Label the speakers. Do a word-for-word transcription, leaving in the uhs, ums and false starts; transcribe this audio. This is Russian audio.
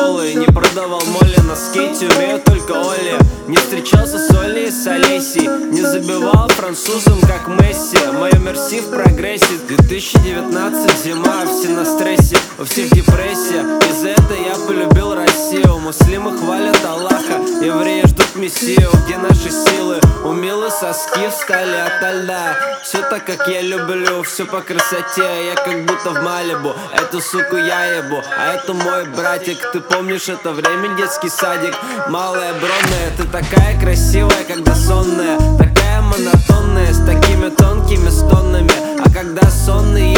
Speaker 1: голый. Не продавал моли на скейте, умею только Оли. Не встречался с Олей и с Олесей, не забивал французам, как Месси. Мое мерси в прогрессе. Две тысячи девятнадцать, зима, все на стрессе, у всех депрессия. Из-за этого я полюбил Россию. Муслимы хвалят Аллаха, евреи ждут мессию. Где наши силы? У Милы соски встали ото льда. Все так, как я люблю, все по красоте. Я как будто в Малибу, эту суку я ебу, а это мой братик. Ты помнишь это время, детский садик? Малая бронная, ты такая красивая, когда сонная, такая монотонная, с такими тонкими стонами. А когда сонный,